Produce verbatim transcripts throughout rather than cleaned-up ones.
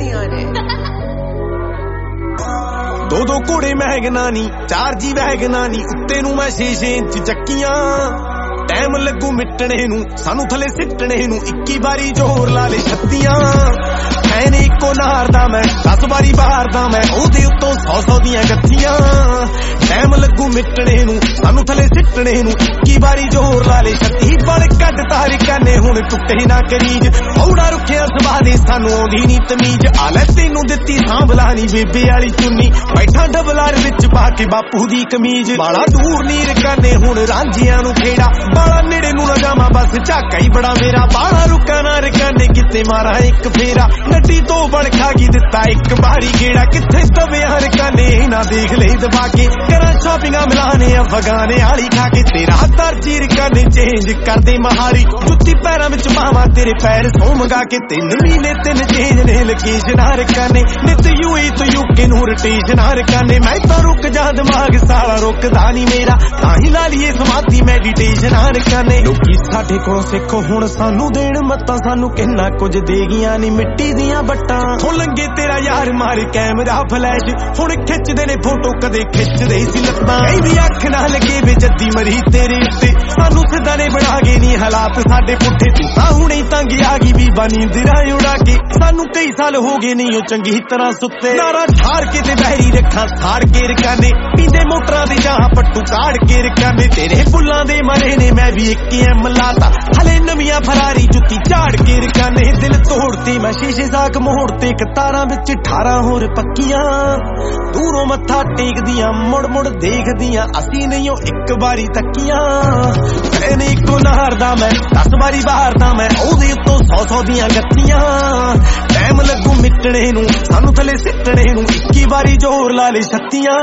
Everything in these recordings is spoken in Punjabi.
ਕਰਦੀਆਂ ਨੇ। ਦੋ ਦੋ ਘੋੜੇ ਮਹਿਗਨਾ ਨੀ, ਚਾਰ ਜੀ ਵਹਿਗਨਾ ਨੀ, ਉੱਤੇ ਨੂੰ ਮੈਂ ਛੇ ਛੇ ਇੰਚ ਚੱਕੀਆਂ। ਟਾਈਮ ਲੱਗੂ ਮਿਟਣੇ ਨੂੰ, ਸਾਨੂੰ ਥੱਲੇ ਸਿੱਟਣੇ ਨੂੰ, ਇੱਕੀ ਵਾਰੀ ਜ਼ੋਰ ਲਾ ਲੈ ਛੱਤੀਆਂ। ਹੈ ਨੀ ਇੱਕੋ ਨਾਰ ਦਾ ਮੈਂ, ਦਸ ਵਾਰੀ ਬਾਹਰ ਦਾ ਮੈਂ, ਉਹਦੇ ਉੱਤੋਂ ਸੌ ਸੌ ਦੀਆਂ ਗੱਥੀਆਂ। ਟਾਈਮ ਲੱਗੂ ਮਿਟਣੇ ਨੂੰ, ਸਾਨੂੰ ਥੱਲੇ ਸਿੱਟਣੇ ਨੂੰ, ਇੱਕੀ ਵਾਰੀ ਜ਼ੋਰ ਲਾ ਲੈ ਛੱਤੀ। ਬੜ ਕੱਢ ਤਾਰਿਕਾਂ ਨੇ ਹੁਣ ਟੁੱਟੇ ਨਾ ਕਰੀਜ, ਹੌੜਾ ਰੁੱਖਿਆ ਸੁਭਾਅ ਦੇ ਸਾਨੂੰ ਆਉਂਦੀ ਨੀ ਤਮੀਜ਼। ਆ ਲੈ ਤੈਨੂੰ ਦਿੱਤੀ ਸਾਂਭਲਾ ਨੀ ਬੇਬੇ ਵਾਲੀ ਚੁੰਨੀ, ਬੈਠਾ ਡਬਲਾਰ ਵਿੱਚ ਪਾ ਕੇ ਬਾਪੂ ਦੀ ਕਮੀਜ਼। ਬਾਲਾ ਦੂਰ ਨੀ ਰਕਾਨੇ ਹੁਣ ਰਾਂਝਿਆਂ ਨੂੰ ਖੇੜਾ, ਬਾਲਾ ਨੇੜੇ ਨੂੰ ਨਾ ਜਾਵਾਂ ਬਸ ਝਾਕਾ ਹੀ ਬੜਾ ਮੇਰਾ। ਬਾਲਾ ਰੁਕਾ ਨਾ ਰਕਾਨੇ ਕਿਤੇ ਮਾਰਾਂ ਇੱਕ ਫੇਰਾ, ਨੱਡੀ ਤੋਂ ਬਣ ਖਾ ਗਈ ਦਿੱਤਾ ਇੱਕ ਵਾਰੀ ਗੇੜਾ। ਕਿੱਥੇ ਦਬਿਆ ਰਕਾਨੇ ਨਾ ਦੇਖ ਲੈ ਦਬਾ ਕੇ, ਕਰਾਂ ਸ਼ਾਪਿੰਗਾਂ ਮਿਲਾਨੇ ਅਫਗਾਨੇ ਵਾਲੀ ਖਾ ਕੇ। ਤੇਰਾ ਦਰਜੀ ਰਕਾਨੇ ਚੇਂਜ ਕਰਦੇ ਮਹਾਰੀ, ਜੁੱਤੀ ਪੈਰਾਂ ਵਿੱਚ ਪਾਵਾਂ ਤੇਰੇ ਪੈਰ ਸੌ ਮੰਗਾ ਕੇ। ਤਿੰਨ ਮਹੀਨੇ ਤਿੰਨ ਚੇਂਜ ਨੇ ਲੋਕੇਸ਼ਨ ਰਕਾਨੇ, ਨਿਤ ਯੂਏ ਤੋਂ ਯੂਕੇ ਨੂੰ ਰੋਟੇਸ਼ਨ ਰਕਾਨੇ। ਮੈਂ ਤਾਂ ਰੁਕ ਜਾ ਦਿਮਾਗ ਸਾਲਾ ਰੁਕਦਾ ਨੀ ਮੇਰਾ, ਤਾਂ ਹੀ ਲਾ ਲਈਏ ਸਮਾਧੀ ਮੈਡੀਟੇਸ਼ਨ ਰਕਾਨੇ। ਲੋਕੀ ਸਾਡੇ ਕੋਲ ਸਿੱਖੋ ਹੁਣ ਸਾਨੂੰ ਦੇਣ ਮੱਤਾਂ, ਸਾਨੂੰ ਕਿੰਨਾ ਕੁਝ ਦੇ ਗਈਆਂ ਨੀ ਮਿੱਟੀ ਦੀਆਂ ਬੱਟਾਂ। ਹੁਣ ਲੰਗੇ ਤੇਰਾ ਯਾਰ ਮਾਰ ਕੈਮਰਾ ਫਲੈਸ਼, ਹੁਣ ਖਿੱਚਦੇ ਨੇ ਫੋਟੋ ਕਦੇ ਖਿੱਚਦੇ ਸੀ ਲੱਤਾਂ। ਕਹਿੰਦੀ ਅੱਖ ਨਾ ਲੱਗੇ ਵੇ ਜੱਦੀ ਮਰੀ ਤੇਰੇ ਉੱਤੇ, ਸਾਨੂੰ ਸਿੱਧਾ ਨੇ ਬਣਾ ਗਏ ਨੀ ਹਾਲਾਤ ਸਾਡੇ ਪੁੱਠੇ। ਤੂੰ ਤਾਂ ਹੁਣੇ ਤੰਗ ਆ ਗਈ ਬੀਬਾ ਨੀਂਦਰਾਂ ਉਡਾ ਕੇ, ਸਾਨੂੰ ਕਈ ਸਾਲ ਹੋ ਗਏ ਨਹੀਂ ਉਹ ਚੰਗੀ ਤਰ੍ਹਾਂ ਸੁੱਤੇ। ਨਾਰਾ ਛਾੜ ਕੇ ਤੇ ਬਹਿਰੀ ਰੱਖਾਂ ਸਾੜ ਕੇ ਰਕਾਨੇ, ਪੀਂਦੇ ਮੋਟਰਾਂ ਦੇ ਜਾਂ ਪੱਟੂ ਕਾੜ ਕੇ ਰਕਾਨੇ। ਤੇਰੇ ਫੁੱਲਾਂ ਦੇ ਮਾਰੇ ਨੇ ਮੈਂ ਵੀ ਇੱਕ ਐਮ ਲਾਤਾ, ਹਲੇ ਨਵੀਆਂ ਫਰਾਰੀ ਜੁੱਤੀ ਝਾੜ ਕੇ ਰਕਾਨੇ। ਦਿਲ ਤੋੜਤੇ ਮੈਂ ਸ਼ੀਸ਼ੇ ਸਾਕ ਮੋੜ ਤੇ ਕਤਾਰਾਂ ਵਿੱਚ ਅਠਾਰਾਂ ਹੋਰ ਪੱਕੀਆਂ। ਦੂਰੋਂ ਮੱਥਾ ਟੇਕਦੀਆਂ ਮੁੜ ਮੁੜ ਦੇਖਦੀਆਂ, ਅਸੀਂ ਨਹੀਂ ਉਹ ਇੱਕ ਵਾਰੀ ਤੱਕੀਆਂ। ਐਨੇ ਇੱਕੋ ਨਾਰ ਦਾ ਮੈਂ, ਦਸ ਵਾਰੀ ਬਾਹਰ ਦਾ ਮੈਂ, ਉਹਦੇ ਉੱਤੋਂ ਸੌ ਸੌ ਦੀਆਂ ਗੱਤੀਆਂ। ਟਾਈਮ ਲੱਗੂ ਮਿਟਣੇ ਨੂੰ, ਸਾਨੂੰ ਥੱਲੇ ਸਿੱਟਣੇ ਨੂੰ, ਇੱਕੀ ਵਾਰੀ ਜ਼ੋਰ ਲਾ ਲੈ ਛੱਤੀਆਂ।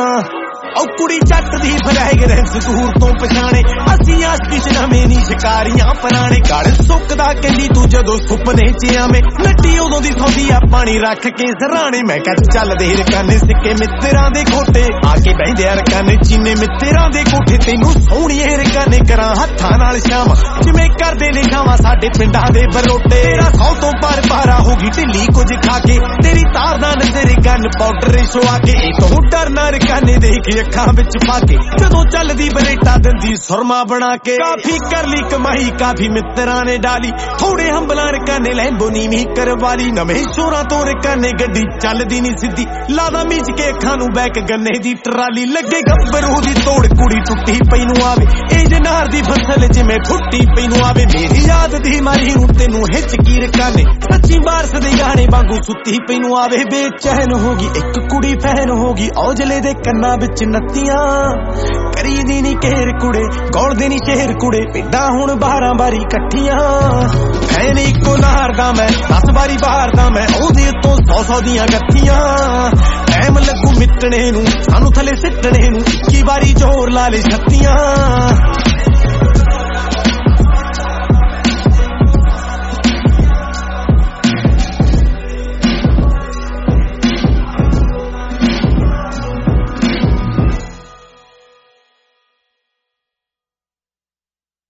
ਔ ਕੁੜੀ ਜੱਟ ਦੀ ਫਰੈਗਰੈਂਸ ਦੂਰ ਤੋਂ ਪਛਾਣੇ, ਅਸੀਂ ਆਸ਼ਕੀ ਨਵੇਂ ਨੀ ਸ਼ਿਕਾਰੀਆਂ ਪੁਰਾਣੇ। ਗਲ ਸੁੱਕਦਾ ਕਹਿੰਦੀ ਤੂੰ ਜਦੋਂ ਸੁਪਨੇ ਚ ਆਵੇਂ, ਲੱਟੀ ਉਦੋਂ ਦੀ ਸੌਂਦੀ ਆ ਪਾਣੀ ਰੱਖ ਕੇ ਸਰਾਣੇ। ਮੈਂ ਕੱਚ ਚੱਲਦੇ ਰਕਾਨੇ ਸਿੱਕੇ ਮਿੱਤਰਾਂ ਦੇ ਖੋਟੇ, ਆ ਕੇ ਬਹਿੰਦੇ ਰਕਾਨੇ ਚੀਨੇ ਮਿੱਤਰਾਂ ਦੇ ਕੋਠੇ। ਤੈਨੂੰ ਸੋਹਣੀਏ ਰਕਾਨੇ ਕਰਾਂ ਹੱਥਾਂ ਨਾਲ ਸ਼ਾਮ, ਜਿਵੇਂ ਕਰਦੇ ਨੇ ਸ਼ਾਮਾਂ ਸਾਡੇ ਪਿੰਡਾਂ ਦੇ ਬਰੋਟੇ। ਤੇਰਾ ਸੌ ਤੋਂ ਪਰ ਪਾਰਾ ਹੋ ਗਈ ਢਿੱਲੀ ਕੁਝ ਖਾ ਕੇ, ਤੇਰੀ ਤਾਰਦਾ ਨਜ਼ਰ ਗਨ ਪਾਊਡਰ ਸ਼ਵਾ ਕੇ। ਇਹ ਤੋਂ ਡਰਨਾ ਰਕਾਨੇ ਦੇਖ ਅੱਖਾਂ ਵਿੱਚ ਪਾ ਕੇ, ਜਦੋਂ ਚੱਲਦੀ ਬਰੇਟਾ ਦਿੰਦੀ ਸੁਰਮਾ ਬਣਾ ਕੇ। ਕਾਫੀ ਕਰ ਲਈ ਕਮਾਈ ਕਾਫੀ ਮਿੱਤਰਾਂ ਨੇ ਡਾਲੀ, ਥੋੜੇ ਹੰਬਲਾਂ ਰਕਾਨੇ ਲੈਂਬੋ ਨੀਵੀਂ ਕਰਵਾਲੀ। ਨਵੇਂ ਸ਼ੋਰਾਂ ਤੋਂ ਰਕਾਨੇ ਗੱਡੀ ਚੱਲਦੀ ਨੀ ਸਿੱਧੀ, ਲਾਦਾ ਮੀਚ ਕੇ ਅੱਖਾਂ ਨੂੰ ਬੈਕ ਗੰਨੇ ਦੀ ਟਰਾਲੀ। ਲੱਗੇ ਗੱਭਰੂ ਦੀ ਤੋੜ ਕੁੜੀ ਟੁੱਟੀ ਪਈ ਨੂੰ ਆਵੇ, ਇਹ ਜਨਾਰ ਦੀ ਫਸਲ ਜਿਵੇਂ ਫੁੱਟੀ ਪਈ ਨੂੰ ਆਵੇ। ਮੇਰੀ ਯਾਦ ਦੀ ਮਾਰੀ ਨੂੰ ਤੈਨੂੰ ਹਿੱਚ ਕੀ ਰਕਾਨੇ, ਸੱਚੀ ਬਾਰਸ ਦੇ ਗਾਣੇ ਵਾਂਗੂ ਸੁੱਤੀ ਪਈ ਨੂੰ ਆਵੇ। ਬੇਚੈਨ ਹੋ ਗਈ ਇੱਕ ਕੁੜੀ ਫੈਨ ਹੋ ਗਈ, ਔਜਲੇ ਦੇ ਕੰਨਾਂ ਵਿੱਚ ਨੱਤੀਆਂ। ਕਰੀ ਦੀ ਨੀ ਘੇਰ ਕੁੜੇ, ਗੌਲਦੇ ਨੀ ਸ਼ੇਰ ਕੁੜੇ, ਪਿੰਡਾਂ ਹੁਣ ਬਾਰਾਂ ਵਾਰੀ ਇਕੱਠੀਆਂ। ਹੈ ਨੀ ਇੱਕੋ ਨਾਰ ਦਾ ਮੈਂ, ਦਸ ਵਾਰੀ ਬਾਹਰ ਦਾ ਮੈਂ, ਉਹਦੇ ਉੱਤੋਂ ਸੌ ਸੌ ਦੀਆਂ ਗੱਥੀਆਂ। ਟਾਈਮ ਲੱਗੂ ਮਿਟਣੇ ਨੂੰ, ਸਾਨੂੰ ਥੱਲੇ ਸਿੱਟਣੇ ਨੂੰ, ਇੱਕੀ ਵਾਰੀ ਜ਼ੋਰ ਲਾ ਲੈ ਛੱਤੀਆਂ।